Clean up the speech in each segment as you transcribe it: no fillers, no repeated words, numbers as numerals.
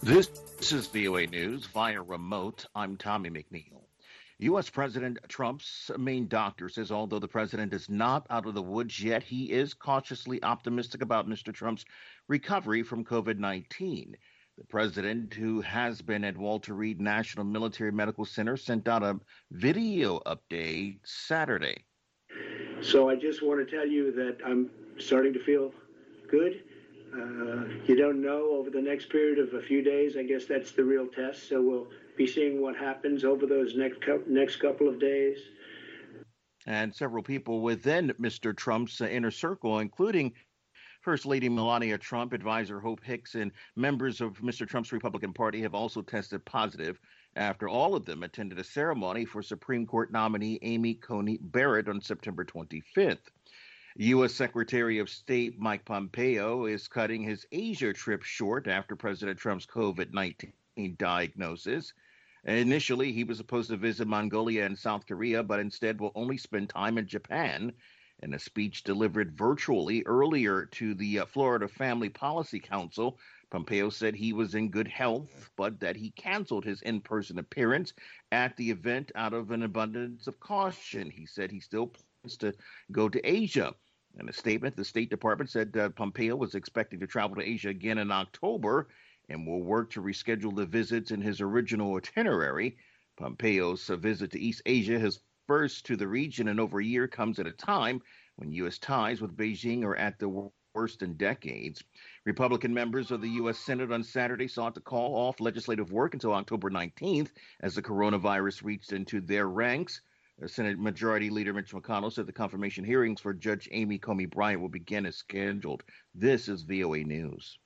This is VOA News via remote. I'm Tommy McNeil. U.S. President Trump's main doctor says although the president is not out of the woods yet, he is cautiously optimistic about Mr. Trump's recovery from COVID-19. The president, who has been at Walter Reed National Military Medical Center, sent out a video update Saturday. So I just want to tell you that I'm starting to feel good. You don't know over the next period of a few days. I guess that's the real test. So we'll be seeing what happens over those next couple of days. And several people within Mr. Trump's inner circle, including First Lady Melania Trump, Advisor Hope Hicks, and members of Mr. Trump's Republican Party have also tested positive after all of them attended a ceremony for Supreme Court nominee Amy Coney Barrett on September 25th. U.S. Secretary of State Mike Pompeo is cutting his Asia trip short after President Trump's COVID-19 diagnosis. Initially, he was supposed to visit Mongolia and South Korea, but instead will only spend time in Japan. In a speech delivered virtually earlier to the Florida Family Policy Council, Pompeo said he was in good health, but that he canceled his in-person appearance at the event out of an abundance of caution. He said he still plans to go to Asia. In a statement, the State Department said Pompeo was expecting to travel to Asia again in October and will work to reschedule the visits in his original itinerary. Pompeo's visit to East Asia, his first to the region in over a year, comes at a time when U.S. ties with Beijing are at the worst in decades. Republican members of the U.S. Senate on Saturday sought to call off legislative work until October 19th as the coronavirus reached into their ranks. Senate Majority Leader Mitch McConnell said the confirmation hearings for Judge Amy Coney Barrett will begin as scheduled. This is VOA News.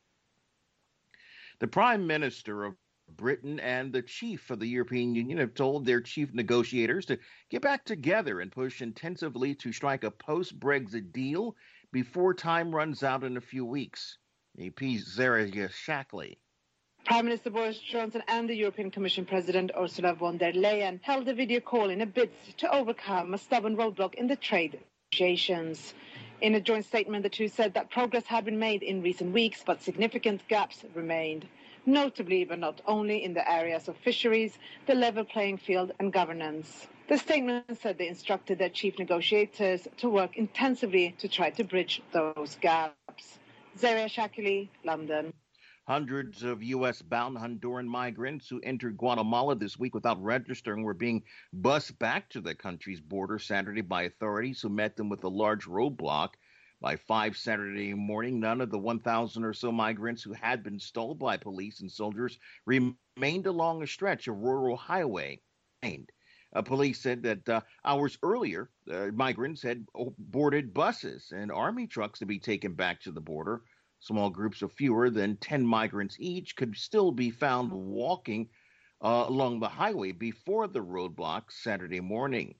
The Prime Minister of Britain and the chief of the European Union have told their chief negotiators to get back together and push intensively to strike a post-Brexit deal before time runs out in a few weeks. AP's Zara Shackley. Prime Minister Boris Johnson and the European Commission President Ursula von der Leyen held a video call in a bid to overcome a stubborn roadblock in the trade negotiations. In a joint statement, the two said that progress had been made in recent weeks, but significant gaps remained, notably but not only in the areas of fisheries, the level playing field and governance. The statement said they instructed their chief negotiators to work intensively to try to bridge those gaps. Zaria Shakili, London. Hundreds of U.S.-bound Honduran migrants who entered Guatemala this week without registering were being bused back to the country's border Saturday by authorities who met them with a large roadblock. By 5 Saturday morning, none of the 1,000 or so migrants who had been stalled by police and soldiers remained along a stretch of rural highway. Police said that hours earlier, migrants had boarded buses and army trucks to be taken back to the border. Small groups of fewer than 10 migrants each could still be found walking along the highway before the roadblock Saturday morning.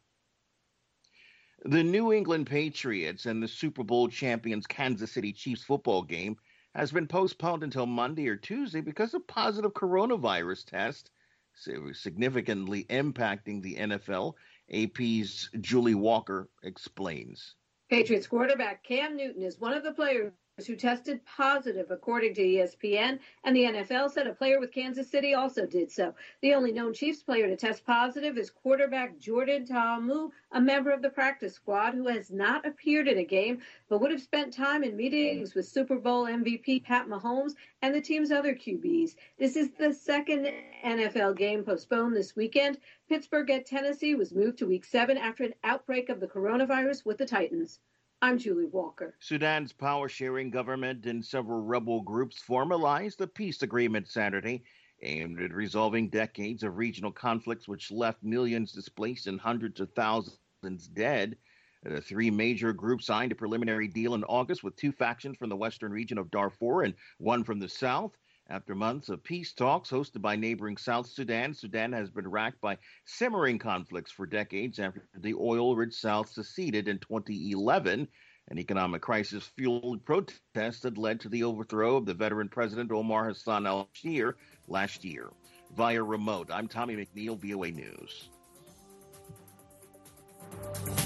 The New England Patriots and the Super Bowl champions Kansas City Chiefs football game has been postponed until Monday or Tuesday because of positive coronavirus tests, significantly impacting the NFL. AP's Julie Walker explains. Patriots quarterback Cam Newton is one of the players who tested positive, according to ESPN, and the NFL said a player with Kansas City also did so. The only known Chiefs player to test positive is quarterback Jordan Ta'amu, a member of the practice squad who has not appeared in a game, but would have spent time in meetings with Super Bowl MVP Pat Mahomes and the team's other QBs. This is the second NFL game postponed this weekend. Pittsburgh at Tennessee was moved to Week 7 after an outbreak of the coronavirus with the Titans. I'm Julie Walker. Sudan's power-sharing government and several rebel groups formalized a peace agreement Saturday aimed at resolving decades of regional conflicts which left millions displaced and hundreds of thousands dead. The three major groups signed a preliminary deal in August with two factions from the western region of Darfur and one from the south. After months of peace talks hosted by neighboring South Sudan, Sudan has been racked by simmering conflicts for decades after the oil-rich South seceded in 2011. An economic crisis-fueled protest that led to the overthrow of the veteran President Omar Hassan al-Bashir last year. Via remote, I'm Tommy McNeil, VOA News.